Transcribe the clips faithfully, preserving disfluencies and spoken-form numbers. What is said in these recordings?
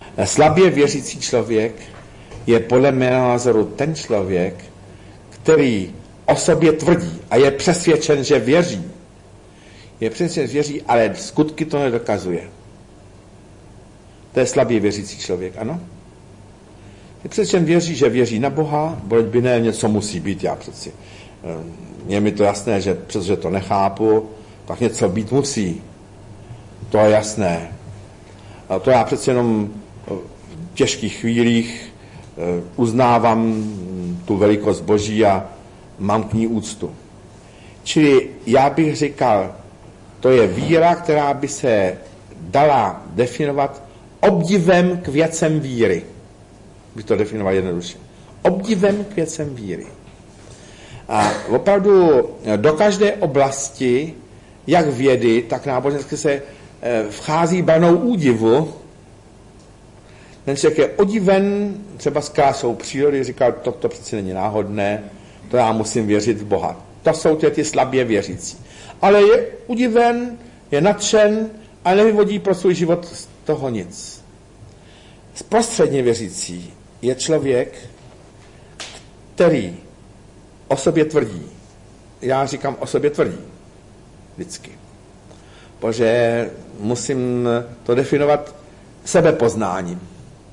Slabě věřící člověk je podle mého názoru ten člověk, který o sobě tvrdí a je přesvědčen, že věří. Je přesvědčen, že věří, ale skutky to nedokazuje. To je slabě věřící člověk, ano? Je přesvědčen, věří, že věří na Boha, boť by ne, něco musí být, já přeci. Je mi to jasné, že přestože to nechápu, tak něco být musí. To je jasné. A to já přeci jenom v těžkých chvílích uznávám tu velikost Boží a mám k ní úctu. Čili já bych říkal, to je víra, která by se dala definovat obdivem k věcem víry. Bych to definoval jednoduše. Obdivem k věcem víry. A opravdu do každé oblasti, jak vědy, tak náboženské se vchází branou údivu. Ten člověk je odiven třeba s krásou přírody, říkal, to, to přeci není náhodné, to já musím věřit v Boha. To jsou ty, ty slabě věřící. Ale je udiven, je nadšen a nevyvodí pro svůj život z toho nic. Prostředně věřící je člověk, který o sobě tvrdí. Já říkám o sobě tvrdí. Vždycky. Protože musím to definovat sebepoznáním.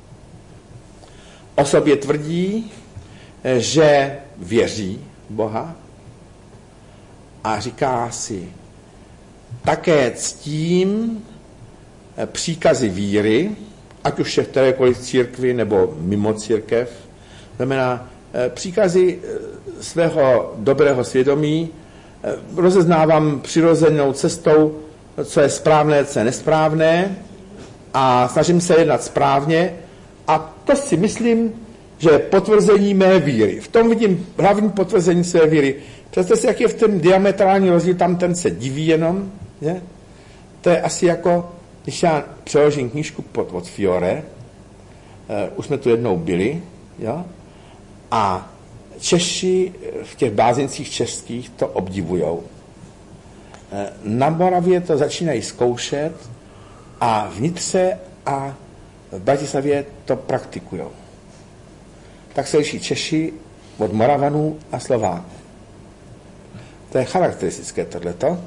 O sobě tvrdí, že věří v Boha a říká si, také ctím příkazy víry, ať už je v kterékoliv církvi nebo mimo církev, znamená příkazy svého dobrého svědomí, rozeznávám přirozenou cestou, co je správné, co je nesprávné a snažím se jednat správně a to si myslím, že je potvrzení mé víry. V tom vidím hlavní potvrzení své víry. Představte si, jak je v tom diametrální rozdíl, tam ten se diví jenom. Je? To je asi jako, když já přeložím knížku pod, od Fiore, uh, už jsme tu jednou byli, jo? A Češi v těch blázencích českých to obdivujou. Na Moravě to začínají zkoušet a v Nitře a v Bratislavě to praktikují. Tak se liší Češi od Moravanů a Slováků. To je charakteristické tohleto.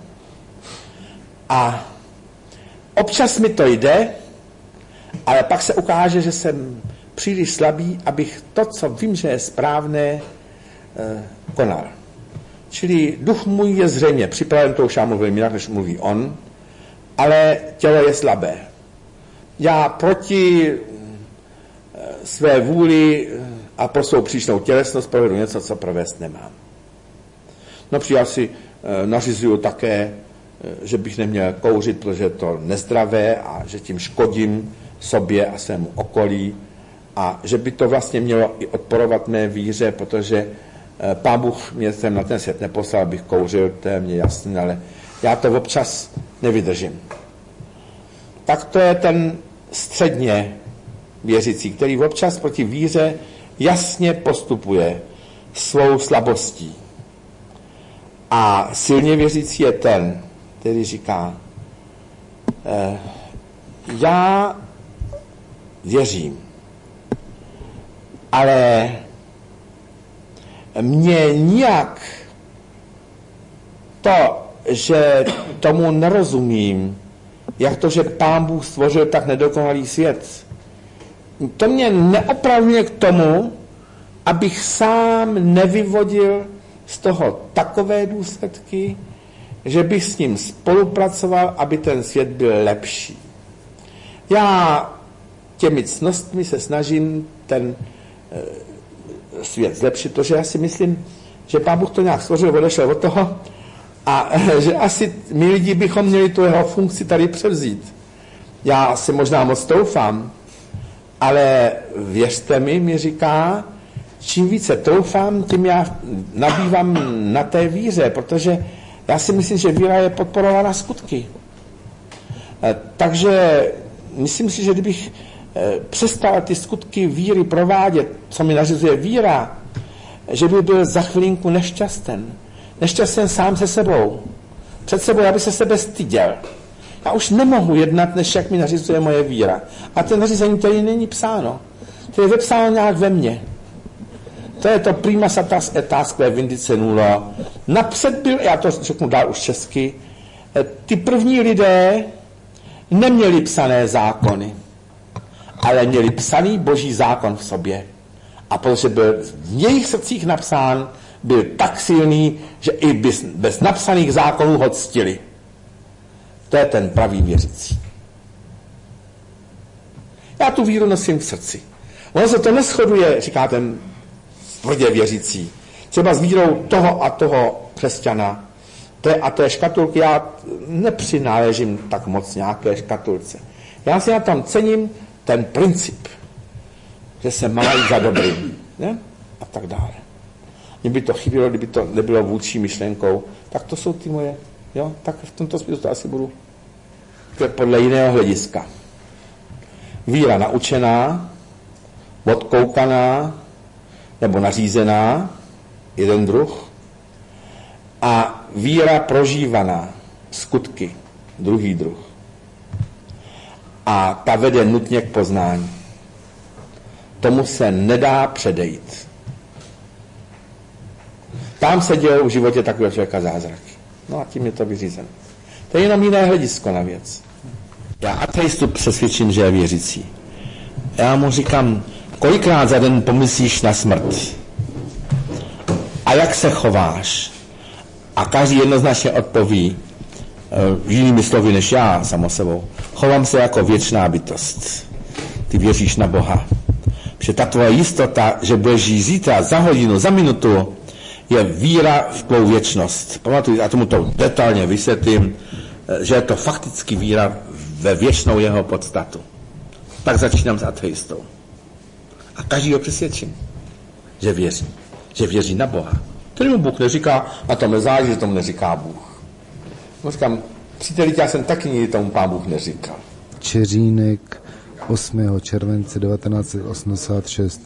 A občas mi to jde, ale pak se ukáže, že jsem příliš slabý, abych to, co vím, že je správné, konal. Čili duch můj je zřejmě připraven, to už já mluvím jinak, než mluví on, ale tělo je slabé. Já proti své vůli a pro svou příšnou tělesnost provedu něco, co provést nemám. Například si nařizuju také, že bych neměl kouřit, protože je to nezdravé a že tím škodím sobě a svému okolí a že by to vlastně mělo i odporovat mé víře, protože Pán Bůh mě sem na ten svět neposlal, abych kouřil, to je mně jasné, ale já to občas nevydržím. Tak to je ten středně věřící, který občas proti víře jasně postupuje svou slabostí. A silně věřící je ten, který říká, eh, já věřím, ale mě nijak to, že tomu nerozumím, jak to, že Pán Bůh stvořil tak nedokonalý svět, to mě neopravňuje k tomu, abych sám nevyvodil z toho takové důsledky, že bych s ním spolupracoval, aby ten svět byl lepší. Já těmi cnostmi se snažím ten svět zlepšit, protože já si myslím, že Pán Bůh to nějak stvořil, odešel od toho a že asi my lidi bychom měli tu jeho funkci tady převzít. Já si možná moc troufám, ale věřte mi, mi říká, čím více troufám, tím já nabývám na té víře, protože já si myslím, že víra je podporována skutky. Takže myslím si, že kdybych přestal ty skutky víry provádět, co mi nařizuje víra, že by byl za chvilinku nešťasten. Nešťasten sám se sebou. Před sebou, aby se sebe styděl. Já už nemohu jednat, než jak mi nařizuje moje víra. A ten nařízení tady není psáno. To je vepsáno nějak ve mně. To je to prima satas etasque vindice nulo. Napřed byl, já to řeknu dál už česky, ty první lidé neměli psané zákony, ale měli psaný boží zákon v sobě. A protože byl v jejich srdcích napsán, byl tak silný, že i bez, bez napsaných zákonů ho ctili. To je ten pravý věřící. Já tu víru nosím v srdci. Ono se to neshoduje, říká ten tvrdě věřící. Třeba s vírou toho a toho křesťana. Té a té škatulky já nepřináležím tak moc nějaké škatulce. Já si na tom cením ten princip, že se má jít za dobrým. Ne? A tak dále. Mně by to chybělo, kdyby to nebylo vůdčí myšlenkou. Tak to jsou ty moje. Jo? Tak v tomto smyslu to asi budu. To je podle jiného hlediska. Víra naučená, odkoukaná nebo nařízená, jeden druh, a víra prožívaná, skutky, druhý druh. A ta vede nutně k poznání. Tomu se nedá předejít. Tam se dělou v životě takového člověka zázraky. No a tím je to vyřízeno. To je jenom jiné hledisko na věc. Já ateistu přesvědčím, že je věřící. Já mu říkám, kolikrát za den pomyslíš na smrt? A jak se chováš? A každý jednoznačně odpoví, uh, jinými slovy než já, samo sebou. Chovám se jako věčná bytost. Ty věříš na Boha. Protože ta tvoje jistota, že budeš žít zítra, za hodinu, za minutu, je víra v tvou věčnost. Pamatuj, já tomu to detailně vysvětlím, že je to fakticky víra ve věčnou jeho podstatu. Tak začínám s ateistou. A každý ho přesvědčím, že věří. Že věří na Boha. Který mu Bůh neříká, na tom nezáleží, že tomu neříká Bůh. No říkám, příteli, já jsem taky nikdy tomu Pán Bůh neříkal. Čeřínek, osmého července devatenáct set osmdesát šest.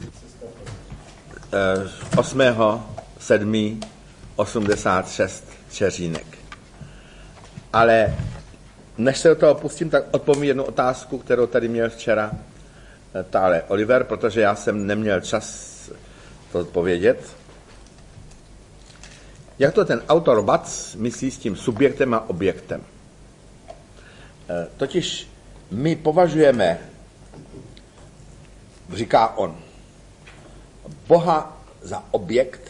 osmého sedmého osmdesát šest Čeřínek. Ale než se do toho pustím, tak odpovím jednu otázku, kterou tady měl včera tále Oliver, protože já jsem neměl čas to odpovědět. Jak to ten autor Bac myslí s tím subjektem a objektem? Totiž my považujeme, říká on, Boha za objekt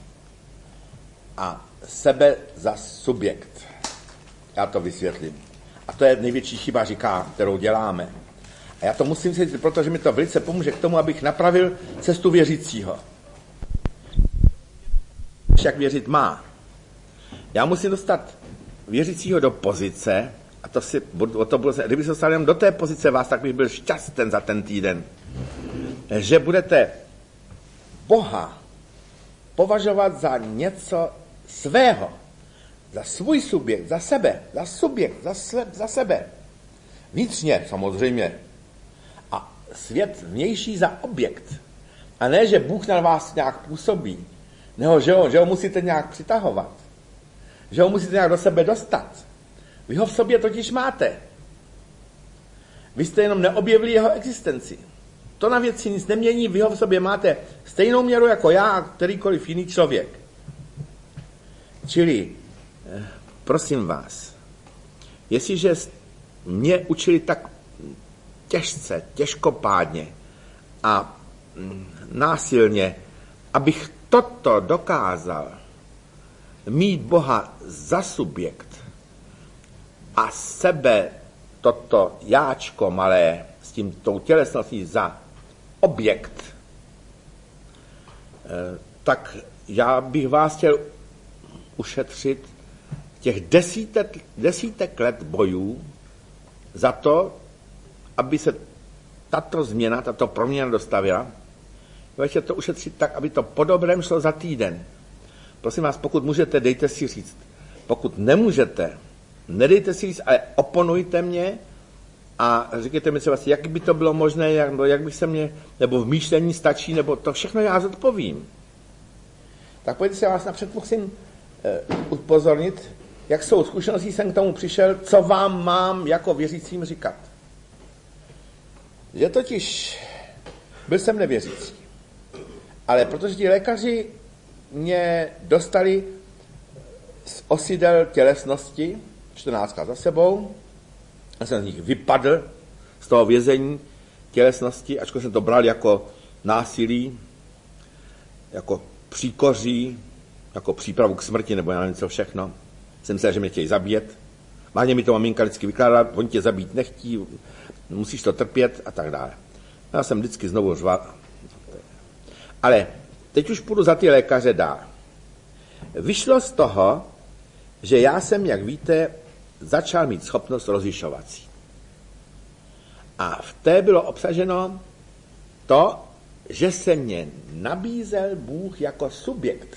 a sebe za subjekt. Já to vysvětlím. A to je největší chyba, říká, kterou děláme. A já to musím říct, protože mi to velice pomůže k tomu, abych napravil cestu věřícího. Jak věřit má. Já musím dostat věřícího do pozice, a to si, o to budu, kdyby se dostal jenom do té pozice vás, tak bych byl šťasten za ten týden, že budete Boha považovat za něco svého, za svůj subjekt, za sebe, za subjekt, za, sle, za sebe. Vnitřně, samozřejmě. A svět vnější za objekt. A ne, že Bůh na vás nějak působí. Ne, že ho, že ho musíte nějak přitahovat. Že ho musíte nějak do sebe dostat. Vy ho v sobě totiž máte. Vy jste jenom neobjevili jeho existenci. To na věci nic nemění, vy ho v sobě máte stejnou měru jako já a kterýkoliv jiný člověk. Čili, prosím vás, jestliže mě učili tak těžce, těžkopádně a násilně, abych toto dokázal mít Boha za subjekt a sebe, toto jáčko malé, s tím tou tělesností za objekt, tak já bych vás chtěl ušetřit těch desítek, desítek let bojů za to, aby se tato změna, tato proměna dostavila. Budete to ušetřit tak, aby to po dobrém šlo za týden. Prosím vás, pokud můžete, dejte si říct. Pokud nemůžete, nedejte si říct, ale oponujte mě a říkejte mi třeba, jak by to bylo možné, jak, jak bych se mě, nebo v myšlení stačí, nebo to všechno já zodpovím. Tak pojďte se, vás napřed musím uh, upozornit, jak jsou zkušenosti, jsem k tomu přišel, co vám mám jako věřícím říkat. Že totiž byl jsem nevěřící, ale protože ti lékaři mě dostali z osidel tělesnosti, čtrnáctka za sebou, a jsem z nich vypadl, z toho vězení tělesnosti, ačkoliv jsem to bral jako násilí, jako příkoří, jako přípravu k smrti, nebo já nevím co všechno. Jsem myslel, že mě chtějí zabíjet. Vážně mi to maminka vždycky vykládala, oni tě zabít nechtí, musíš to trpět a tak dále. Já jsem vždycky znovu řval. Ale teď už půjdu za ty lékaře dál. Vyšlo z toho, že já jsem, jak víte, začal mít schopnost rozlišovací. A v té bylo obsaženo to, že se mě nabízel Bůh jako subjekt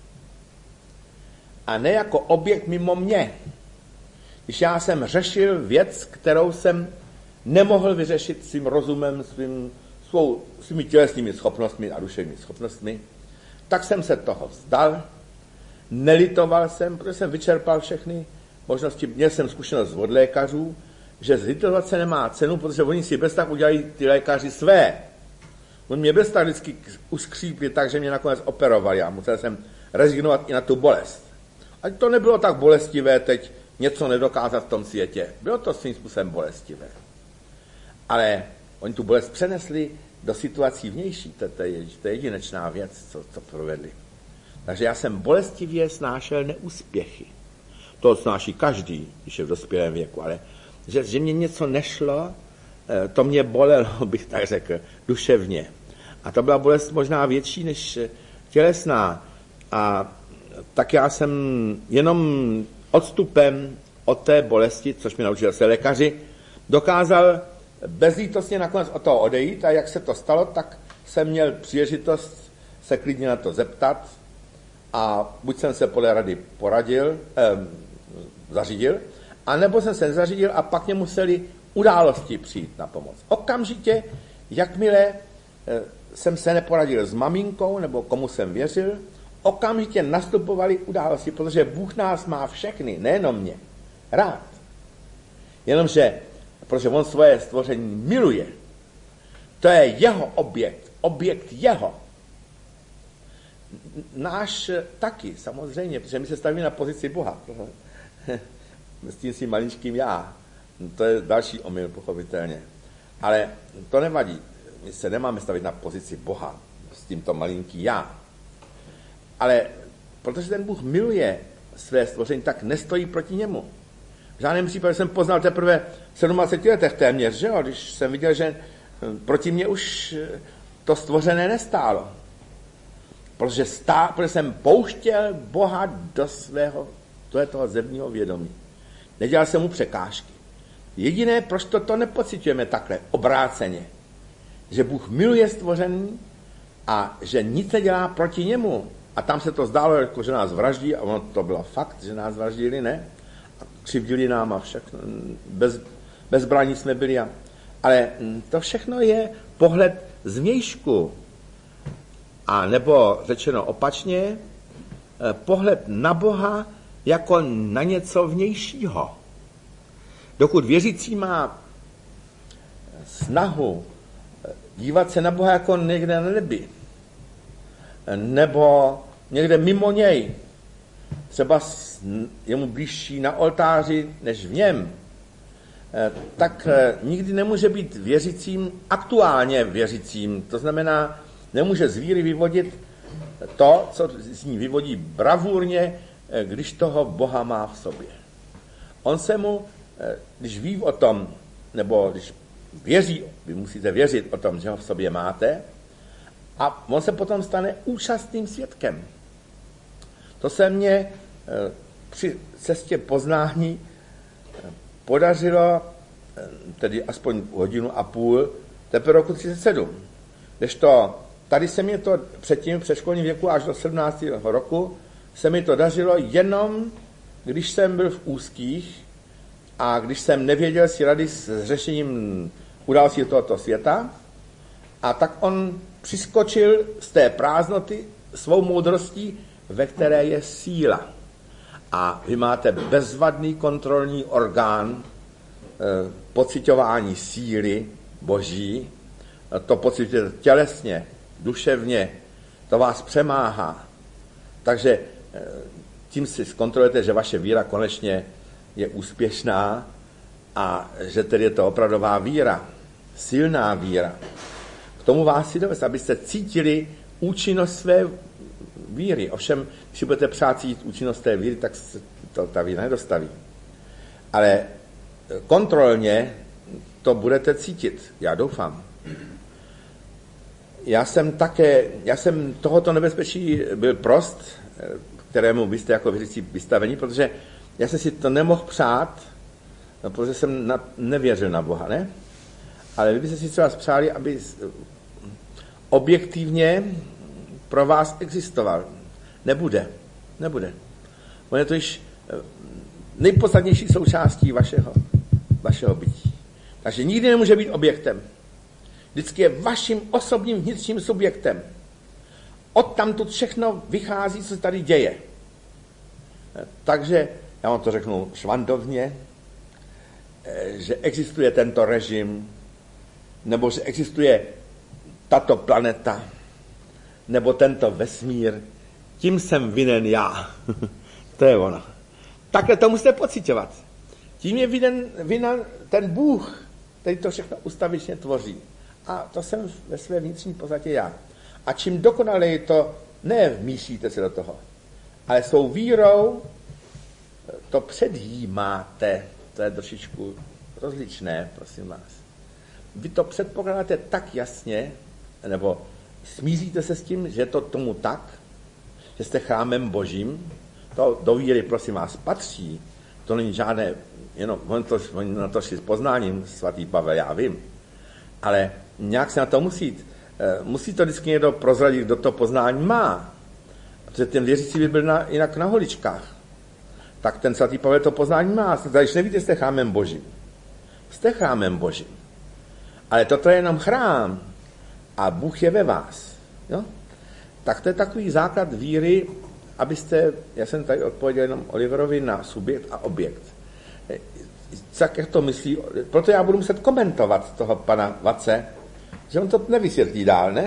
a ne jako objekt mimo mě. Když já jsem řešil věc, kterou jsem nemohl vyřešit svým rozumem, svým, svou, svými tělesnými schopnostmi a duševními schopnostmi, tak jsem se toho vzdal, nelitoval jsem, protože jsem vyčerpal všechny možnosti. Měl jsem zkušenost od lékařů, že zlitovat se nemá cenu, protože oni si bez tak udělají ty lékaři své. On mě bez tak vždycky uskřípli tak, že mě nakonec operovali a musel jsem rezignovat i na tu bolest. A to nebylo tak bolestivé teď něco nedokázat v tom světě. Bylo to svým způsobem bolestivé. Ale oni tu bolest přenesli do situací vnější. To, to, je, to je jedinečná věc, co, co provedli. Takže já jsem bolestivě snášel neúspěchy. To snáší každý, když je v dospělém věku, ale že, že mě něco nešlo, to mě bolelo, bych tak řekl, duševně. A to byla bolest možná větší než tělesná. A tak já jsem jenom odstupem od té bolesti, což mi naučil se lékaři, dokázal bezlítostně nakonec od toho odejít a jak se to stalo, tak jsem měl příležitost se klidně na to zeptat a buď jsem se podle rady poradil, eh, zařídil, anebo jsem se zařídil a pak mě museli události přijít na pomoc. Okamžitě, jakmile eh, jsem se neporadil s maminkou nebo komu jsem věřil, okamžitě nastupovaly události, protože Bůh nás má všechny, nejenom mě, rád. Jenomže, protože on svoje stvoření miluje, to je jeho objekt, objekt jeho. Náš taky, samozřejmě, protože my se stavíme na pozici Boha. S tím si maličkým já. To je další omyl, pochopitelně. Ale to nevadí. My se nemáme stavit na pozici Boha s tímto malinký já. Ale protože ten Bůh miluje své stvoření, tak nestojí proti němu. V žádném případě jsem poznal teprve v sedmdeseti letech téměř, že jo? Když jsem viděl, že proti mě už to stvořené nestálo. Protože, stá, protože jsem pouštěl Boha do svého, to je toho zemního vědomí. Nedělal jsem mu překážky. Jediné, proč to, to nepocitujeme takhle, obráceně, že Bůh miluje stvoření a že nic nedělá proti němu. A tam se to zdálo, jako, že nás vraždí, a ono to bylo fakt, že nás vraždili, ne? A křivdili nám a všechno, bez, bezbraní jsme byli. A, ale to všechno je pohled zvnějšku. A nebo řečeno opačně, pohled na Boha jako na něco vnějšího. Dokud věřící má snahu dívat se na Boha jako někde na nebi, nebo někde mimo něj, třeba je mu blížší na oltáři než v něm, tak nikdy nemůže být věřícím, aktuálně věřícím. To znamená, nemůže z víry vyvodit to, co z ní vyvodí bravurně, když toho Boha má v sobě. On se mu, když ví o tom, nebo když věří, vy musíte věřit o tom, že ho v sobě máte, a on se potom stane účastným svědkem. To se mně při cestě poznání podařilo, tedy aspoň hodinu a půl, teprve roku třicet sedm. Kdežto tady se mi to předtím v předškolním věku až do sedmnáctého roku se mi to dařilo jenom, když jsem byl v úzkých a když jsem nevěděl si rady s řešením událostí tohoto světa, a tak on přiskočil z té prázdnoty svou moudrostí, ve které je síla. a vy máte bezvadný kontrolní orgán e, pociťování síly Boží, to pocitujete tělesně, duševně, to vás přemáhá. Takže e, tím si zkontrolujete, že vaše víra konečně je úspěšná a že tedy je to opravdová víra, silná víra. K tomu vás si dovést, abyste cítili účinnost své víry. Ovšem, když budete přát cítit účinnost té víry, tak se to, ta víra nedostaví. Ale kontrolně to budete cítit, já doufám. Já jsem také, já jsem tohoto nebezpečí byl prost, kterému byste jako věřící vystavení, protože já jsem si to nemohl přát, protože jsem na, nevěřil na Boha, ne? Ale vy byste si třeba přáli, aby objektivně pro vás existoval. Nebude. Nebude. On je to již nejpodstatnější součástí vašeho, vašeho bytí. Takže nikdy nemůže být objektem. Vždycky je vaším osobním vnitřním subjektem. Odtamtud všechno vychází, co se tady děje. Takže, já vám to řeknu švandovně, že existuje tento režim, nebo že existuje tato planeta, nebo tento vesmír, tím jsem vinen já. To je ono. Takhle to musíte pociťovat. Tím je vinen, vinen ten Bůh, který to všechno ustavičně tvoří. A to jsem ve své vnitřní podstatě já. A čím dokonaleji to nevmíšíte se do toho, ale svou vírou to předjímáte. To je trošičku rozličné, prosím vás. Vy to předpokládáte tak jasně, nebo smíříte se s tím, že je to tomu tak, že jste chrámem Božím, to do víry, prosím vás, patří. To není žádné, jenom on to, on na to šli s poznáním, svatý Pavel, já vím. Ale nějak se na to musí. Musí to vždycky někdo prozradit, kdo to poznání má. Protože ten věřící by byl na, jinak na holičkách. Tak ten svatý Pavel to poznání má. Když nevíte, jste chrámem Božím. Jste chrámem Božím. Ale toto je jenom chrám. A Bůh je ve vás. Jo? Tak to je takový základ víry, abyste, já jsem tady odpověděl jenom Oliverovi na subjekt a objekt. Tak jak to myslí, proto já budu muset komentovat toho pana Vace, že on to nevysvětlí dál, ne?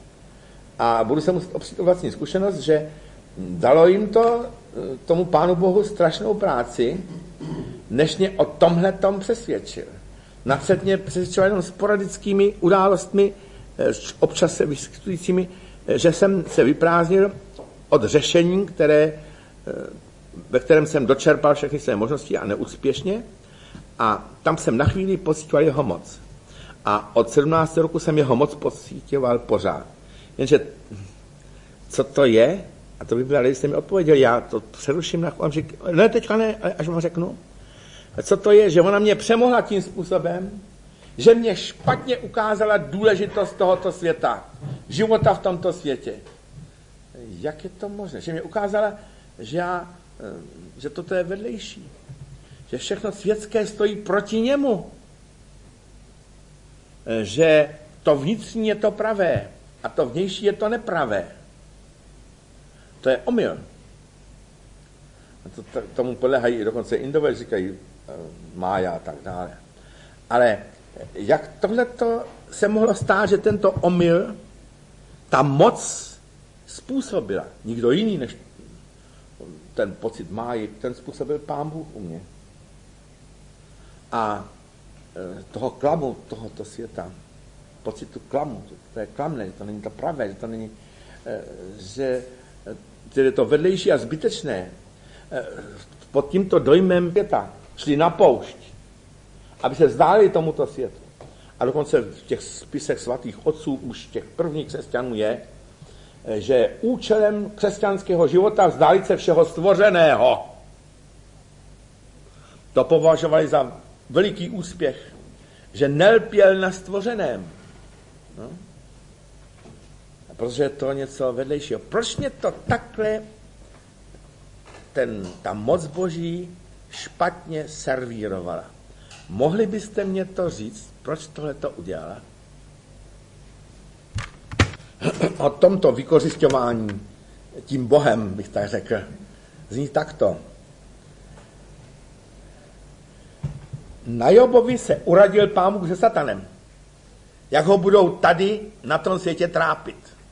A budu se muset opřít o vlastní zkušenost, že dalo jim to, tomu Pánu Bohu, strašnou práci, než mě o tomhletom přesvědčil. Napřed mě přesvědčil jenom sporadickými událostmi, občas se vyskytujícími, že jsem se vyprázdnil od řešení, které, ve kterém jsem dočerpal všechny své možnosti a neúspěšně, a tam jsem na chvíli pocítil jeho moc. A od sedmnáctého roku jsem jeho moc pocítil pořád. Jenže co to je? A to by bylo, ale jste mi odpověděl, já to přeruším na okamžik. Ne, teďka ne, až vám řeknu. A co to je? Že ona mě přemohla tím způsobem, že mě špatně ukázala důležitost tohoto světa, života v tomto světě. Jak je to možné? Že mě ukázala, že, já, že toto je vedlejší. Že všechno světské stojí proti němu. Že to vnitřní je to pravé a to vnější je to nepravé. To je omyl. A to, to, tomu podléhají i dokonce Indové, říkají mája a tak dále. Ale jak tohleto se mohlo stát, že tento omyl, ta moc způsobila. Nikdo jiný než ten pocit máji, ten způsobil Pán Bůh u mě. A toho klamu tohoto světa, pocitu klamu, to je klamné, že to není to pravé, že to není, že je to vedlejší a zbytečné. Pod tímto dojmem světa šli na poušť, aby se vzdálili tomuto světu. A dokonce v těch spisech svatých otců už těch prvních křesťanů je, že účelem křesťanského života vzdálit se všeho stvořeného. To považovali za veliký úspěch, že nelpěl na stvořeném. No? Protože je to něco vedlejšího. Proč mě to takhle ten, ta moc Boží špatně servírovala? Mohli byste mě to říct, proč tohle to udělala? O tomto vykořisťování tím Bohem, bych tak řekl, zní takto. Na Jobovi se uradil Pán Bůh se satanem. Jak ho budou tady na tom světě trápit.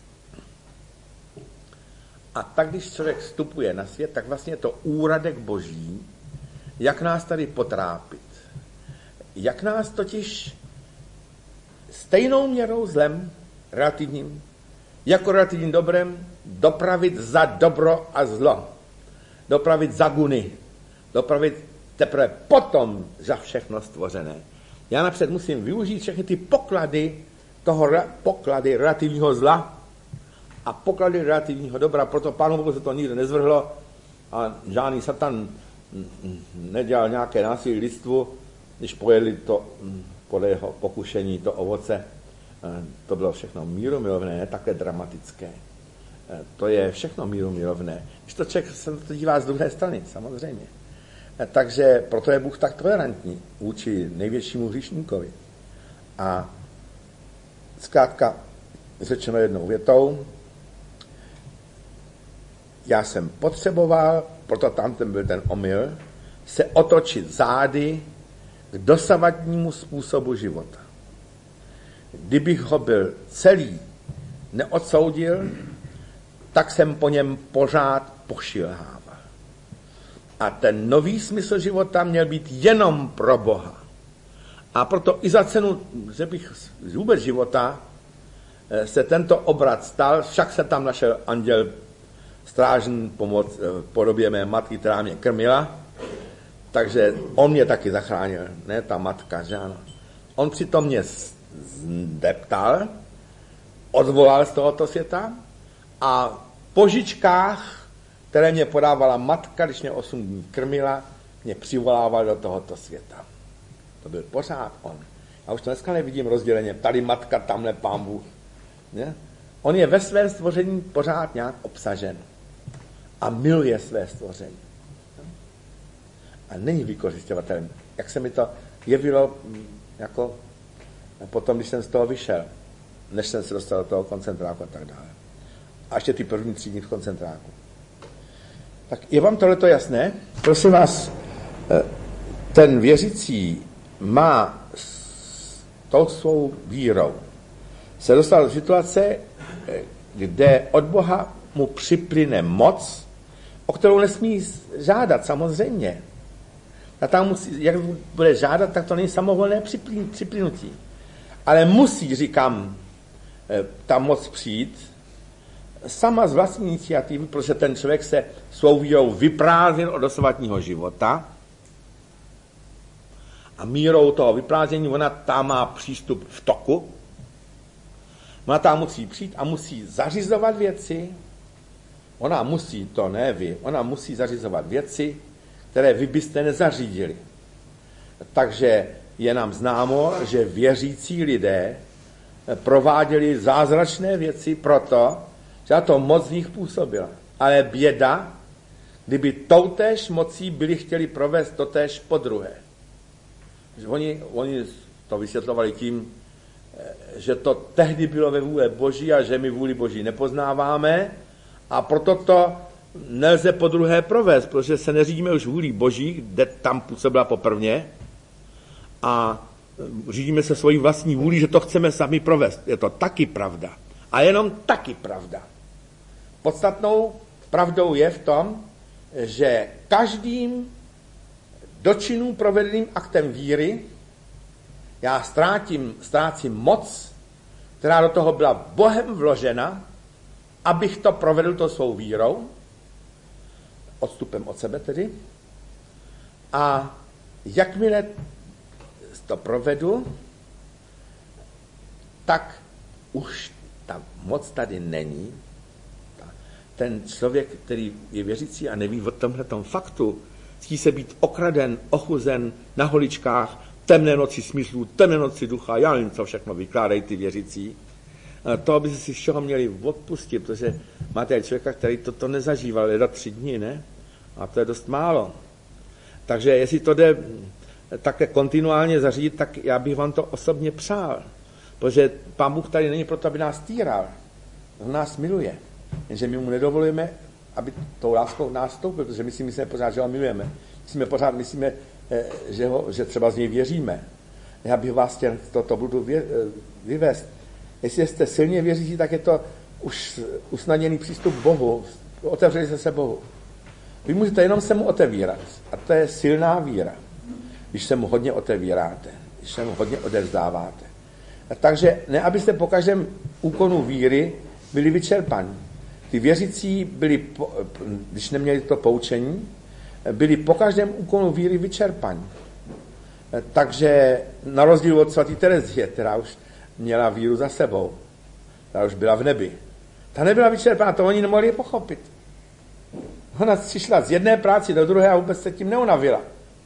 A tak, když člověk vstupuje na svět, tak vlastně je to úradek boží, jak nás tady potrápit. Jak nás totiž stejnou měrou zlem, relativním, jako relativním dobrem, dopravit za dobro a zlo. Dopravit za guny. Dopravit teprve potom za všechno stvořené. Já napřed musím využít všechny ty poklady toho poklady relativního zla a poklady relativního dobra. Proto Pánu Bohu se to nikdy nezvrhlo a žádný satan nedělal nějaké násilí lidstvu, když pojedli to podle jeho pokušení to ovoce. To bylo všechno mírumilovné, ne také dramatické. To je všechno mírumilovné. Když to člověk se to dívá z druhé strany, samozřejmě. Takže proto je Bůh tak tolerantní vůči největšímu hříšníkovi. A zkrátka řečeno jednou větou, já jsem potřeboval, proto tam ten byl ten omyl, se otočit zády k dosavadnímu způsobu života. Kdybych ho byl celý neodsoudil, tak jsem po něm pořád pošilhával. A ten nový smysl života měl být jenom pro Boha. A proto i za cenu, že bych vůbec života, se tento obrat stal, však se tam našel anděl strážný pomoc v podobě mé matky, která mě krmila, takže on mě taky zachránil, ne ta matka, že ano. On přitom mě zdeptal, odvolal z tohoto světa a po žičkách, které mě podávala matka, když mě osm dní krmila, mě přivolával do tohoto světa. To byl pořád on. Já už to dneska nevidím rozděleně, tady matka, tamhle Pán Bůh. Ne? On je ve svém stvoření pořád nějak obsažen a miluje své stvoření. A není vykořisťovatelný. Jak se mi to jevilo jako potom, když jsem z toho vyšel, než jsem se dostal do toho koncentráku a tak dále. A ještě ty první tři dny v koncentráku. Tak je vám tohleto jasné? Prosím vás, ten věřící má s tou svou vírou se dostal do situace, kde od Boha mu připlyne moc, o kterou nesmí žádat, samozřejmě. A tam musí, jak bude žádat, tak to není samovolné připlynutí. Ale musí, říkám, ta moc přijít sama z vlastní iniciativy, protože ten člověk se svou vírou vyprázdnil od dosavadního života a mírou toho vyprázdnění ona tam má přístup v toku. Ona tam musí přijít a musí zařizovat věci. Ona musí, to ne vy, ona musí zařizovat věci, které vy byste nezařídili. Takže je nám známo, že věřící lidé prováděli zázračné věci proto, že to moc z nich působila. Ale běda, kdyby toutéž mocí byli chtěli provést totéž podruhé. Oni, oni to vysvětlovali tím, že to tehdy bylo ve vůli Boží a že my vůli Boží nepoznáváme a proto to nelze podruhé provést, protože se neřídíme už vůli Boží, kde tam působila poprvně a řídíme se svojí vlastní vůli, že to chceme sami provést. Je to taky pravda. A jenom taky pravda. Podstatnou pravdou je v tom, že každým dočinům provedeným aktem víry já ztrátím, ztrácím moc, která do toho byla Bohem vložena, abych to provedl to svou vírou, odstupem od sebe tedy. A jakmile to provedu, tak už ta moc tady není. Ten člověk, který je věřící a neví o tomhletom faktu, cítí se být okraden, ochuzen na holičkách, temné noci smyslů, temné noci ducha, já nevím, co všechno vykládají ty věřící. To by si všeho měli odpustit, protože máte člověka, který toto nezažíval, jeda tři dny, ne? A to je dost málo. Takže jestli to jde také kontinuálně zařídit, tak já bych vám to osobně přál. Protože Pán Bůh tady není proto, aby nás týral. On nás miluje. Jenže my mu nedovolujeme, aby tou láskou nás stoupil, protože my si myslíme pořád, že ho milujeme. Myslíme pořád, myslíme, že, ho, že třeba z něj věříme. Já bych vás chtěl to, to budu vě, vyvést. Jestli jste silně věřící, tak je to už usnadněný přístup k Bohu. Otevřeli jste se Bohu. Vy můžete jenom se mu otevírat. A to je silná víra. Když se mu hodně otevíráte. Když se mu hodně odevzdáváte. A takže ne, abyste po každém úkonu víry byli vyčerpaní. Ty věřící byli, když neměli to poučení, byli po každém úkonu víry vyčerpaní. Takže na rozdíl od svatý Terezie, která už měla víru za sebou, která už byla v nebi, ta nebyla vyčerpaná, to oni nemohli pochopit. Ona přišla z jedné práci do druhé a vůbec se tím neunavila.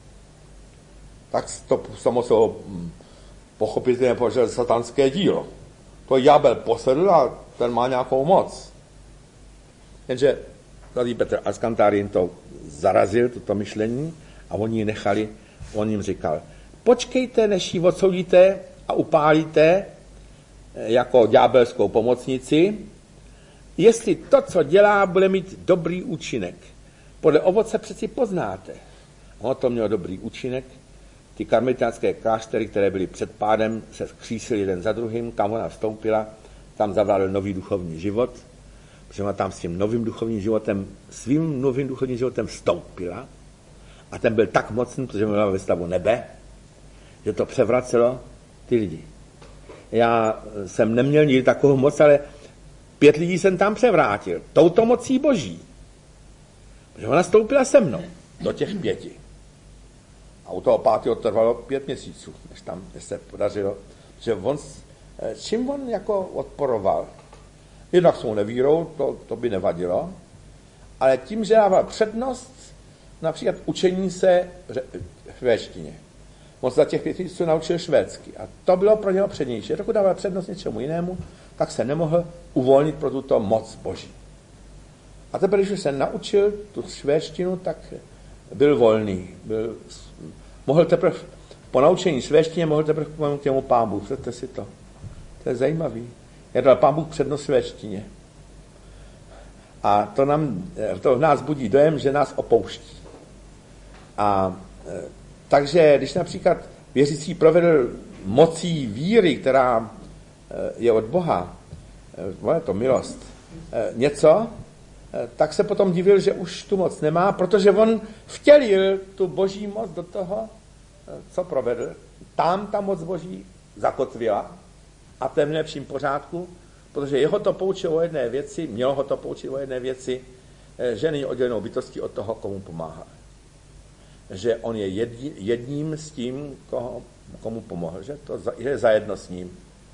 Tak to samozřejmě pochopitelně považoval za satanské dílo. To ďábel posedl a ten má nějakou moc. Jenže tady Petr Askantárin to zarazil, toto myšlení, a oni ji nechali, on jim říkal, počkejte, než ji odsoudíte a upálíte jako ďábelskou pomocnici, jestli to, co dělá, bude mít dobrý účinek. Podle ovoce přeci poznáte. Ono to mělo dobrý účinek. Ty karmelitánské kláštery, které byly před pádem, se skřísily jeden za druhým, kam ona vstoupila, tam zavládl nový duchovní život, protože ona tam s tím novým duchovním životem, svým novým duchovním životem vstoupila a ten byl tak mocný, protože byla ve stavu nebe, že to převracelo ty lidi. Já jsem neměl nikdy takovou moc, ale pět lidí jsem tam převrátil. Touto mocí Boží. Protože ona stoupila se mnou do těch pěti. A u toho pátého trvalo pět měsíců, než tam než se podařilo. Že on, čím on jako odporoval? Jednak svou nevírou, to, to by nevadilo, ale tím, že dával přednost například učení se v švédštině. On se za těch pět měsíců naučil švédsky. A to bylo pro něho přednější. Pokud dával přednost něčemu jinému, tak se nemohl uvolnit pro tuto moc Boží. A teprve, když se naučil tu švédštinu, tak byl volný. Byl, mohl teprve, po naučení švédštině mohl teprve k těmu Pán Bůh. Předte si to. To je zajímavý. Já dal Pán Bůh přednost švédštině. A to, nám, to v nás budí dojem, že nás opouští. A takže, když například věřící provedl mocí víry, která je od Boha, je to milost, něco, tak se potom divil, že už tu moc nemá, protože on vtělil tu Boží moc do toho, co provedl. Tam ta moc Boží zakotvila a v tom nejlepším pořádku, protože jeho to poučilo o jedné věci, mělo ho to poučit o jedné věci, že není oddělenou bytostí od toho, komu pomáhá. Že on je jedním s tím, koho, komu pomohl, že to je zajedno s ním.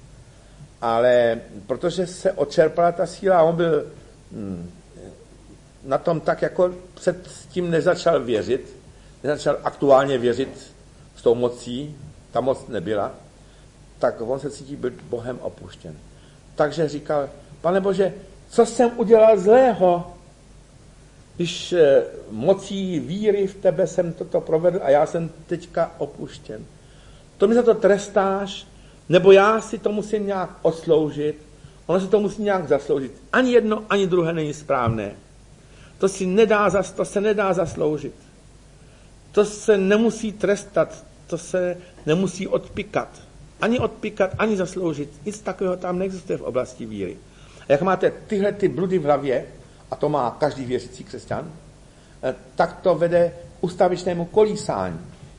Ale protože se odčerpala ta síla, on byl hm, na tom tak, jako před tím nezačal věřit, nezačal aktuálně věřit s tou mocí, ta moc nebyla, tak on se cítí být Bohem opuštěn. Takže říkal, Pane Bože, co jsem udělal zlého, když mocí víry v tebe jsem toto provedl a já jsem teďka opuštěn. To mi za to trestáš, nebo já si to musím nějak odsloužit, ono si to musí nějak zasloužit. Ani jedno, ani druhé není správné. To, si nedá, to se nedá zasloužit. To se nemusí trestat, to se nemusí odpikat. Ani odpikat, ani zasloužit. Nic takového tam neexistuje v oblasti víry. A jak máte tyhle ty bludy v hlavě, a to má každý věřící křesťan, tak to vede k ustavičnému kolísání.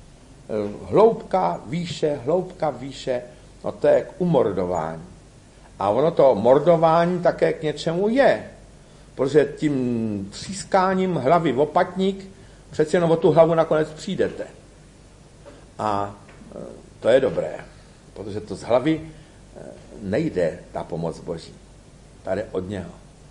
Hloubka výše, hloubka výše, no to je k umordování. A ono to mordování také k něčemu je, protože tím třískáním hlavy v opatník přeci jenom o tu hlavu nakonec přijdete. A to je dobré, protože to z hlavy nejde ta pomoc Boží. Tady od něho.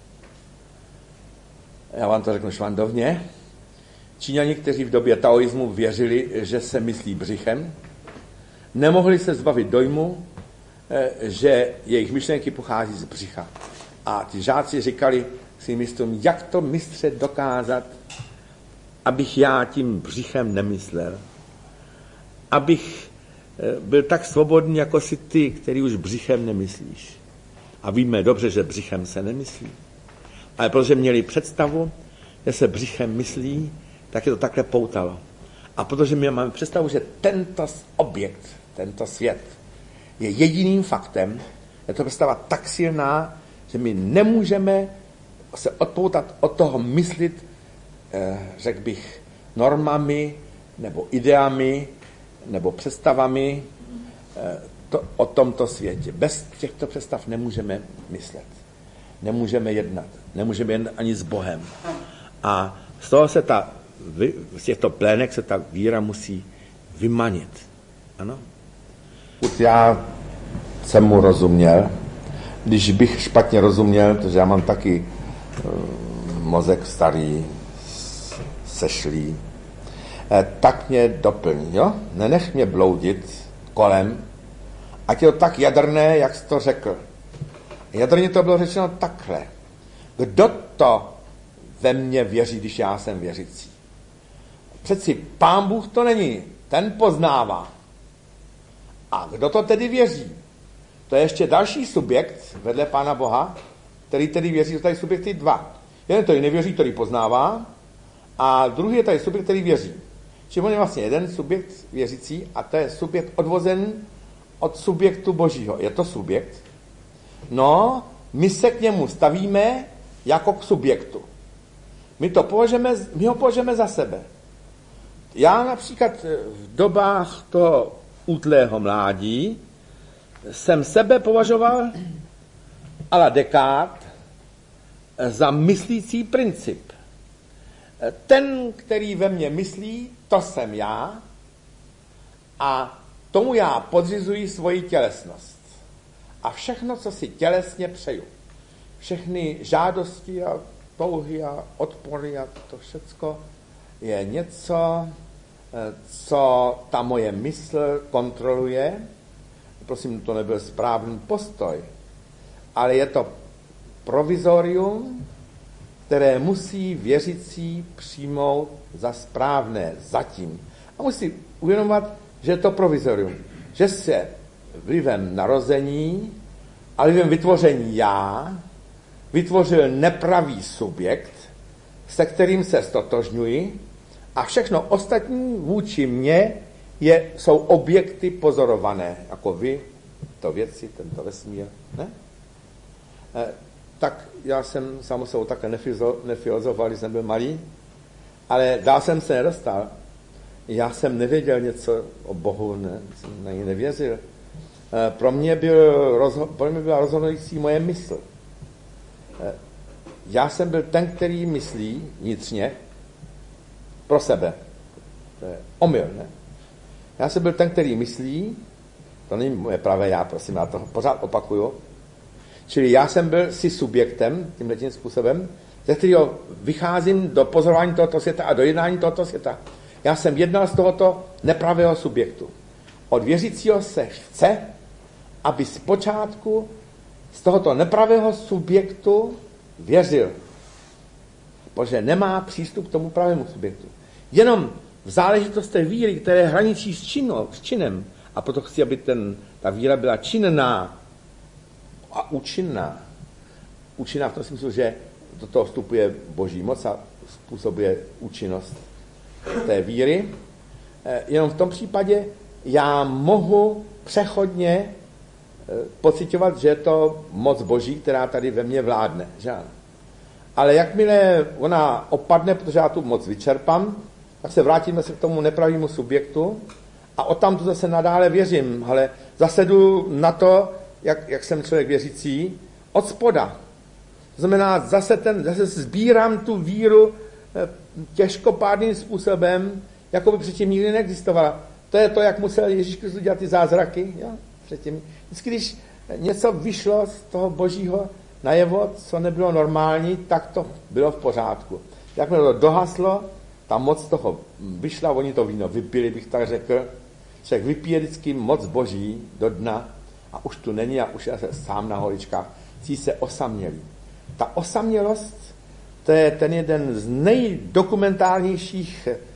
Já vám to řeknu švandovně. Číňani, kteří v době taoismu věřili, že se myslí břichem, nemohli se zbavit dojmu, že jejich myšlenky pochází z břicha. A ti žáci říkali svým mistrům, jak to mistře dokázat, abych já tím břichem nemyslel. Abych byl tak svobodný, jako si ty, který už břichem nemyslíš. A víme dobře, že břichem se nemyslí. Ale protože měli představu, že se břichem myslí, tak je to takhle poutalo. A protože my máme představu, že tento objekt, tento svět je jediným faktem, je to představa tak silná, že my nemůžeme se odpoutat od toho myslit, řekl bych, normami, nebo ideami, nebo představami to, o tomto světě. Bez těchto představ nemůžeme myslet. Nemůžeme jednat. Nemůžeme jednat ani s Bohem. A z toho se ta, z těchto plének se ta víra musí vymanit. Ano? Já jsem mu rozuměl. Když bych špatně rozuměl, protože já mám taky mozek starý, sešlý, tak mě doplň, jo? Nenech mě bloudit kolem, ať je to tak jadrné, jak jsi to řekl. Jadrně to bylo řečeno takhle. Kdo to ve mně věří, když já jsem věřící? Přeci Pán Bůh to není, ten poznává. A kdo to tedy věří? To je ještě další subjekt vedle Pána Boha, který tedy věří, to tady subjekty dva. Jeden to nevěří, který poznává, a druhý je tady subjekt, který věří. Čili on je vlastně jeden subjekt věřící a to je subjekt odvozen od subjektu Božího. Je to subjekt? No, my se k němu stavíme jako k subjektu. My, to považujeme, my ho považujeme za sebe. Já například v dobách toho útlého mládí jsem sebe považoval à la Descartes za myslící princip. Ten, který ve mně myslí, to jsem já a tomu já podřizuji svoji tělesnost. A všechno, co si tělesně přeju, všechny žádosti a touhy a odpory a to všecko je něco, co ta moje mysl kontroluje. Prosím, to nebyl správný postoj, ale je to provizorium, které musí věřící přijmout za správné zatím. A musí uvědomovat, že je to provizorium. Že se vlivem narození a vlivem vytvoření já vytvořil nepravý subjekt, se kterým se stotožňuji a všechno ostatní vůči mně je, jsou objekty pozorované, jako vy, to věci, tento vesmír. Ne? E, tak já jsem sám sebou také nefilozofoval, když jsem byl malý, ale dál jsem se nedostal. Já jsem nevěděl něco o Bohu, ne, jsem na něj nevěřil. E, pro, mě byl rozho- pro mě byla rozhodující moje mysl. E, já jsem byl ten, který myslí vnitřně pro sebe. To je omyl, ne? Já jsem byl ten, který myslí, to není moje pravé já, prosím, já to pořád opakuju, čili já jsem byl si subjektem, tímhletím způsobem, ze kterého vycházím do pozorování tohoto světa a do jednání tohoto světa. Já jsem jednal z tohoto nepravého subjektu. Od věřícího se chce, aby zpočátku z tohoto nepravého subjektu věřil. Protože nemá přístup k tomu pravému subjektu. Jenom v záležitostech víry, které hraničí s, čino, s činem, a proto chci, aby ten, ta víra byla činná a účinná. Účinná v tom smyslu, že do toho vstupuje Boží moc a způsobuje účinnost té víry. Jenom v tom případě já mohu přechodně pociťovat, že je to moc Boží, která tady ve mně vládne. Že? Ale jakmile ona opadne, protože já tu moc vyčerpám, tak se vrátíme se k tomu nepravému subjektu a o tam tu zase nadále věřím, ale zase jdu na to, jak, jak jsem člověk věřící, od spoda. To znamená, zase, ten, zase sbírám tu víru těžkopádným způsobem, jako by předtím nikdy neexistovala. To je to, jak musel Ježíš Kristus dělat ty zázraky. Jo? Předtím. Vždycky, když něco vyšlo z toho Božího najevo, co nebylo normální, tak to bylo v pořádku. Jakmile to dohaslo, ta moc toho vyšla, oni to víno vypili, bych tak řekl. Člověk vypije vždycky moc Boží do dna a už tu není a už je se sám na holičkách. Cítí se osamělý. Ta osamělost, to je ten jeden z nejdokumentárnějších e,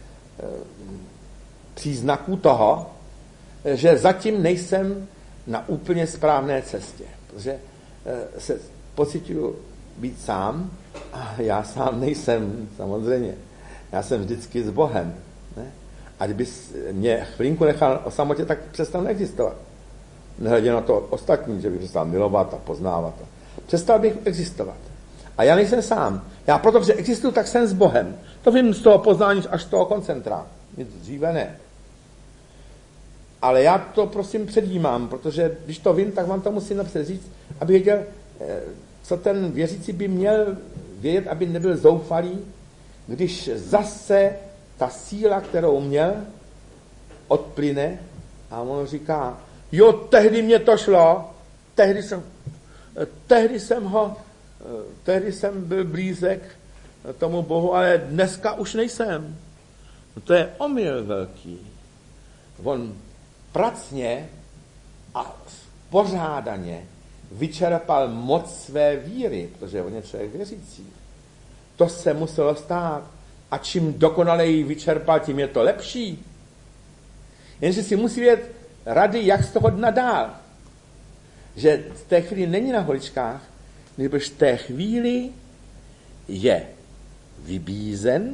příznaků toho, že zatím nejsem na úplně správné cestě. Protože e, se pocituju být sám a já sám nejsem, samozřejmě. Já jsem vždycky s Bohem. Ne? A kdyby mě chvilinku nechal o samotě, tak přestal neexistovat. Nehledě na to ostatní, že bych přestal milovat a poznávat. Přestal bych existovat. A já nejsem sám. Já proto, že existuju, tak jsem s Bohem. To vím z toho poznání až z toho koncentra. Nic dříve ne. Ale já to prosím předjímám, protože když to vím, tak vám to musím napřed říct, aby věděl, co ten věřící by měl vědět, aby nebyl zoufalý, když zase ta síla, kterou měl, odplyne a on říká, jo, tehdy mě to šlo, tehdy jsem, tehdy jsem ho, tehdy jsem byl blízek tomu Bohu, ale dneska už nejsem. To je omyl velký. On pracně a pořádaně vyčerpal moc své víry, protože on je člověk věřící. To se muselo stát. A čím dokonaleji vyčerpal, tím je to lepší. Jenže si musí vědět rady, jak z toho dna dál. Že v té chvíli není na holičkách, nebož v té chvíli je vybízen,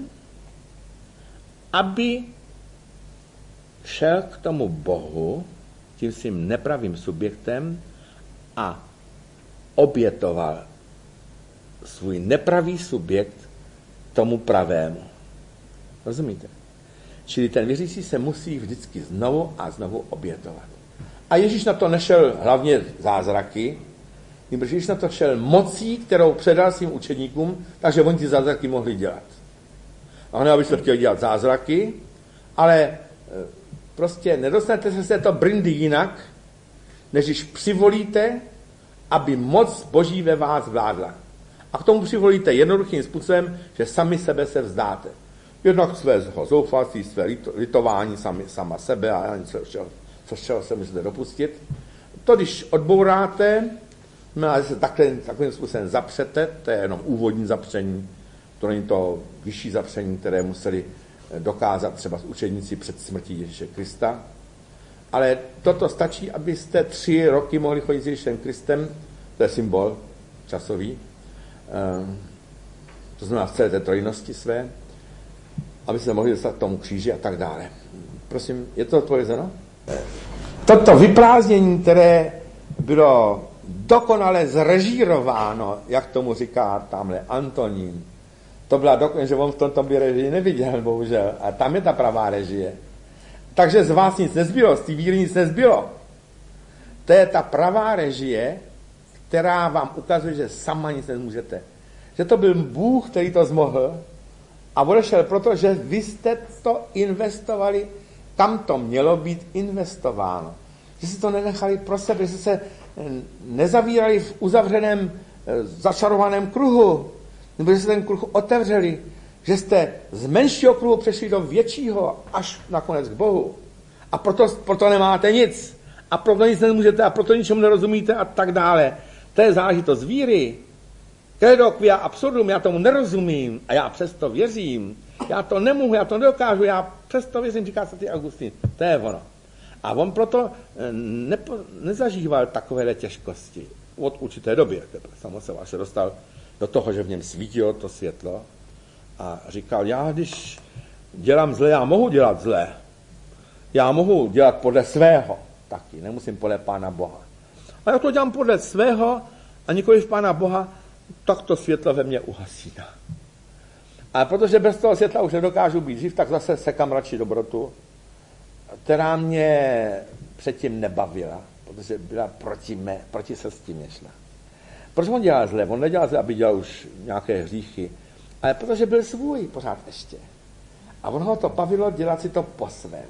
aby šel k tomu Bohu, tím svým nepravým subjektem a obětoval svůj nepravý subjekt tomu pravému. Rozumíte? Čili ten věřící se musí vždycky znovu a znovu obětovat. A Ježíš na to nešel hlavně zázraky, nebož Ježíš na to šel mocí, kterou předal svým učeníkům, takže oni ty zázraky mohli dělat. A on, abyste chtěli dělat zázraky, ale prostě nedostanete se to brindy jinak, než když přivolíte, aby moc Boží ve vás vládla. A k tomu přivolíte jednoduchým způsobem, že sami sebe se vzdáte. Jednak svého zoufalství, své litování sami, sama sebe a něco, co z čeho se můžete dopustit. To, když odbouráte, no a se takhle, takovým způsobem zapřete, to je jenom úvodní zapření, to není to vyšší zapření, které museli dokázat třeba učeníci před smrtí Ježíše Krista. Ale toto stačí, abyste tři roky mohli chodit s Ježíšem Kristem, to je symbol časový, to znamená v celé té trojnosti své, aby se mohli dostat k tomu kříži a tak dále. Prosím, je to odpovězeno? Toto vyprázdnění, které bylo dokonale zrežírováno, jak tomu říká tamhle Antonín, to byla dokonale, že on v tomto by režii neviděl, bohužel, a tam je ta pravá režie. Takže z vás nic nezbylo, z té víry nic nezbylo. To je ta pravá režie, která vám ukazuje, že sama nic nemůžete. Že to byl Bůh, který to zmohl a odešel proto, že vy jste to investovali, kam to mělo být investováno. Že jste to nenechali pro sebe, že jste se nezavírali v uzavřeném, začarovaném kruhu, nebo že jste ten kruh otevřeli, že jste z menšího kruhu přešli do většího, až nakonec k Bohu. A proto, proto nemáte nic. A proto nic nemůžete, a proto ničemu nerozumíte a tak dále. To je záležitost víry. Credo quia absurdum, já tomu nerozumím a já přesto věřím. Já to nemohu, já to nedokážu, já přesto věřím, říká svatý Augustín. To je ono. A on proto nepo, nezažíval takovéhle těžkosti od určité doby. Samozřejmě až se dostal do toho, že v něm svítilo to světlo a říkal, já když dělám zle, já mohu dělat zle. Já mohu dělat podle svého taky, nemusím podle Pána Boha. A já to dělám podle svého a nikoliv Pána Boha, tak to světlo ve mně uhasíná. A protože bez toho světla už nedokážu být živ, tak zase sekám radši dobrotu, která mě předtím nebavila, protože byla proti, mé, proti se s tím nešla. Proč on dělal zle? On nedělal zle, aby dělal už nějaké hříchy, ale protože byl svůj pořád ještě. A on ho to bavilo dělat si to po svém.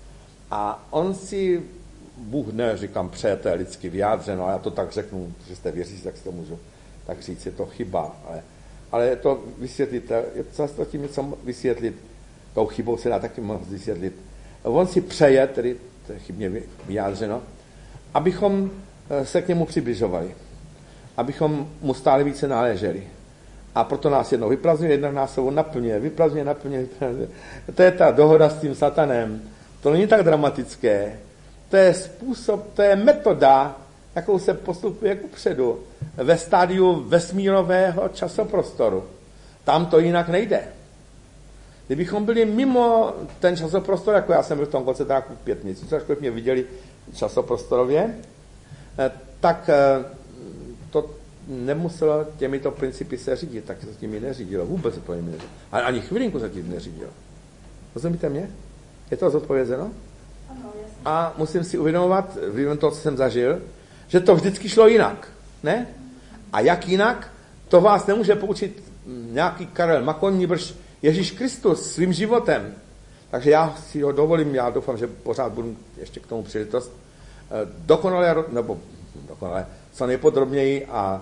A on si, Bůh ne, říkám, přejete lidsky vyjádřeno, a já to tak řeknu, že jste věřící, tak si to můžu tak říct, je to chyba, ale, ale to vysvětlit, je to tím něco vysvětlit, tou chybou se dá taky moc vysvětlit. On si přeje, tedy to je chybně vyjádřeno, abychom se k němu přibližovali, abychom mu stále více náleželi. A proto nás jednou vyprazňuje, jednak nás sebou naplňuje, vyprazňuje, naplňuje, vyprazňuje. To je ta dohoda s tím satanem. To není tak dramatické. To je způsob, to je metoda, jakou se postupuje kupředu ve stádiu vesmírového časoprostoru. Tam to jinak nejde. Kdybychom byli mimo ten časoprostor, jako já jsem byl v tom koncentráku pět měsíců, ačkoliv mě viděli časoprostorově, tak to nemuselo těmito principy se řídit, tak se s nimi neřídilo, vůbec se to nimi neřídilo. Ale ani chvilinku se tím neřídilo. Rozumíte mě? Je to zodpovězeno? A musím si uvědomovat, vlivem toho, co jsem zažil, že to vždycky šlo jinak. Ne? A jak jinak, to vás nemůže poučit nějaký Karel Makon, nýbrž Ježíš Kristus svým životem. Takže já si ho dovolím, já doufám, že pořád budu ještě k tomu příležitost, dokonale, nebo dokonale, co nejpodrobněji a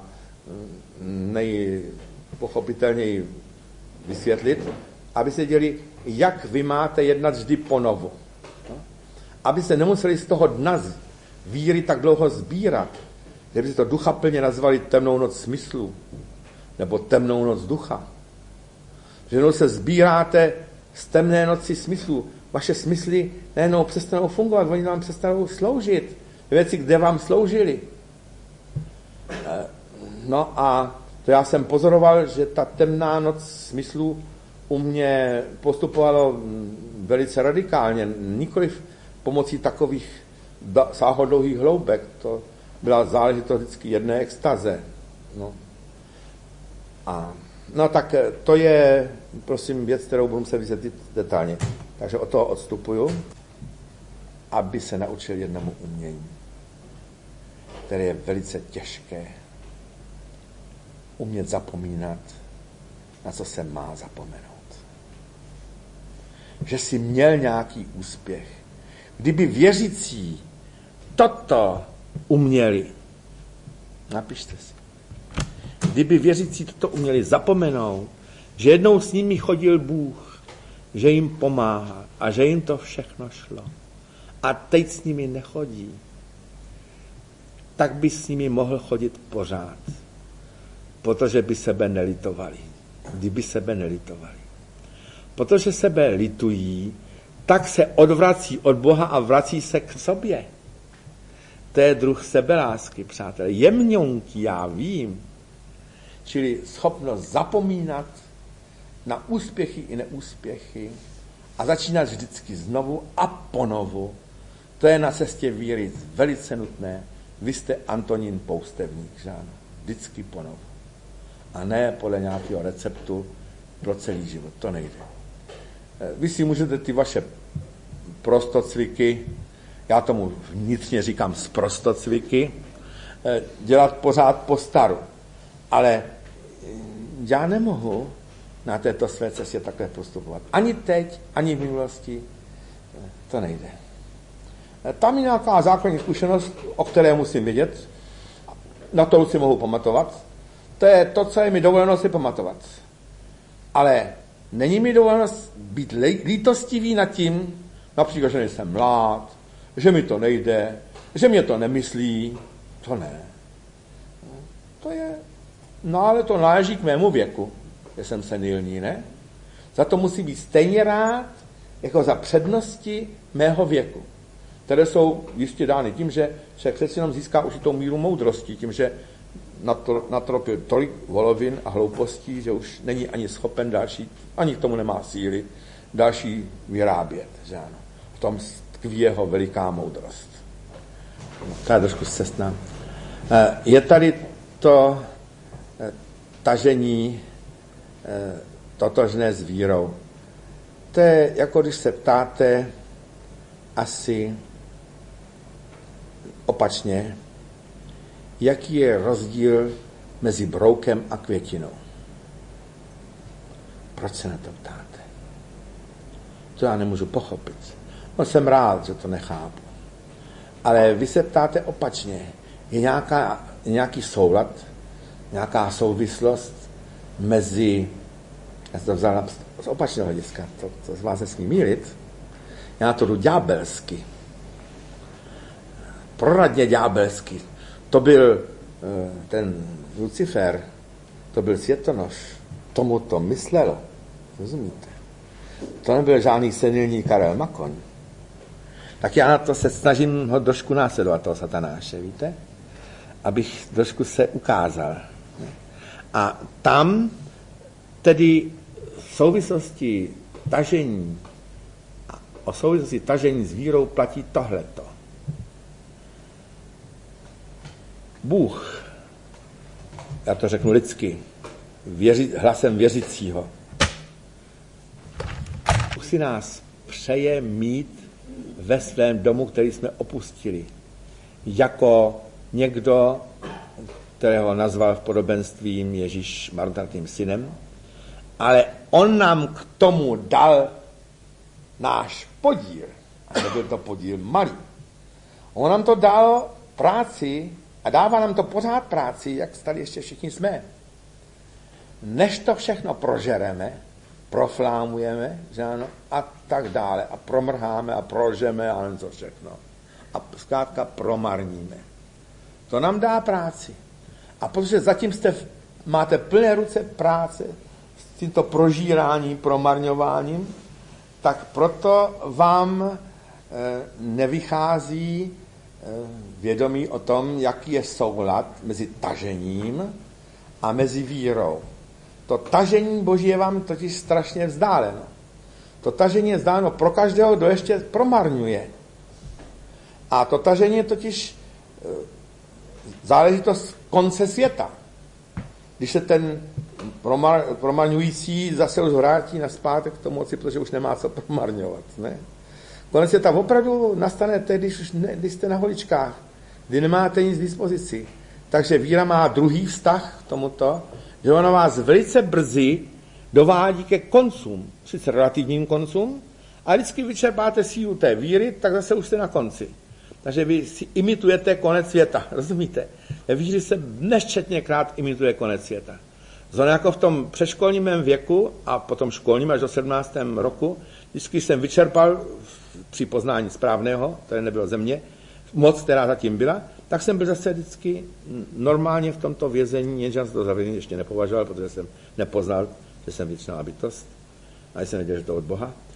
nejpochopitelněji vysvětlit, aby se děli, jak vy máte jednat vždy ponovu. Aby se nemuseli z toho dna víry tak dlouho sbírat, že by se to ducha plně nazvali temnou noc smyslu, nebo temnou noc ducha. Že jenom se sbíráte z temné noci smyslu. Vaše smysly nejenom přestanou fungovat, oni vám přestanou sloužit. Věci, kde vám sloužili. No a to já jsem pozoroval, že ta temná noc smyslu u mě postupovalo velice radikálně. Nikoliv pomocí takových sáhodlouhých hloubek. To byla záležitost vždycky jedné extaze. No. A, no tak to je, prosím, věc, kterou budu se vysvětlit detailně. Takže od toho odstupuju, aby se naučil jednomu umění, které je velice těžké. Umět zapomínat, na co se má zapomenout. Že si měl nějaký úspěch. Kdyby věřící toto uměli, napište si, kdyby věřící toto uměli zapomenout, že jednou s nimi chodil Bůh, že jim pomáhá a že jim to všechno šlo a teď s nimi nechodí, tak by s nimi mohl chodit pořád, protože by sebe nelitovali. Kdyby sebe nelitovali. Protože sebe litují, tak se odvrací od Boha a vrací se k sobě. To je druh sebelásky, přátelé. Jemňonký, já vím. Čili schopnost zapomínat na úspěchy i neúspěchy a začínat vždycky znovu a ponovu. To je na cestě víry velice nutné. Vy jste Antonín Poustevník, že ano? Vždycky ponovu. A ne podle nějakého receptu pro celý život. To nejde. Vy si můžete ty vaše prostocviky, já tomu vnitřně říkám sprostocviky, dělat pořád po staru. Ale já nemohu na této své cestě takhle postupovat. Ani teď, ani v minulosti. To nejde. Tam je nějaká základní zkušenost, o které musím vědět, na to si mohu pamatovat. To je to, co je mi dovoleno si pamatovat. Ale není mi dovoleno být lítostivý nad tím, například, že nejsem mlád, že mi to nejde, že mě to nemyslí. To ne. To je, no ale to náleží k mému věku, že jsem senilní, ne? Za to musí být stejně rád, jako za přednosti mého věku, které jsou jistě dány tím, že se přeci jenom získá určitou míru moudrosti, tím, že natropil tolik volovin a hloupostí, že už není ani schopen další, ani k tomu nemá síly, další vyrábět. Že ano. V tom tkví jeho veliká moudrost. No, to je trošku cestná. Je tady to tažení totožné s vírou. To je, jako když se ptáte asi opačně, jaký je rozdíl mezi broukem a květinou. Proč se na to ptáte? To já nemůžu pochopit. No, jsem rád, že to nechápu. Ale vy se ptáte opačně. Je nějaká, nějaký soulad, nějaká souvislost mezi, já jsem to vzal z opačného hlediska, to, to z vás nesmí mýlit, já to jdu ďábelsky. Proradně ďábelsky. To byl ten Lucifer, to byl světonož, tomu to myslelo. Rozumíte? To nebyl žádný senilní Karel Makon. Tak já na to se snažím ho trošku následovat, toho satanáše, víte? Abych trošku se ukázal. A tam tedy v souvislosti tažení, o souvislosti tažení s vírou platí tohleto. Bůh, já to řeknu lidsky, věři, hlasem věřícího, Bůh si nás přeje mít ve svém domu, který jsme opustili, jako někdo, kterého nazval v podobenství Ježíš marnotratným synem, ale on nám k tomu dal náš podíl, a nebyl to podíl malý. On nám to dal práci a dává nám to pořád práci, jak tady ještě všichni jsme. Než to všechno prožereme, proflámujeme, že ano, a tak dále, a promrháme a prožeme a jen co všechno. A zkrátka promarníme. To nám dá práci. A protože zatím jste, máte plné ruce práce s tímto prožíráním, promarňováním, tak proto vám e, nevychází e, vědomí o tom, jaký je soulad mezi tažením a mezi vírou. To tažení Boží je vám totiž strašně vzdáleno. To tažení je vzdáleno pro každého, kdo ještě promarňuje. A to tažení je totiž e, záležitost konce světa. Když se ten promar, promarňující zase už vrátí nazpátek k tomu moci, protože už nemá co promarňovat. Ne? Konec světa opravdu nastane tehdy, když, už ne, když jste na holičkách, kdy nemáte nic v dispozici. Takže víra má druhý vztah k tomuto, že ona vás velice brzy dovádí ke koncům, sice relativním koncům, a vždycky vyčerpáte sílu té víry, tak zase už jste na konci. Takže vy si imitujete konec světa, rozumíte? Ve víře se nesčetněkrát imituje konec světa. Zrovna jako v tom předškolním mém věku a potom školním až do sedmnáctého roku, vždycky jsem vyčerpal při poznání správného, které nebylo ze mě, moc, která zatím byla, tak jsem byl zase vždycky normálně v tomto vězení, jenže jsem to za vězení ještě nepovažoval, protože jsem nepoznal, že jsem věčná bytost, a jsem věděl, že to od Boha.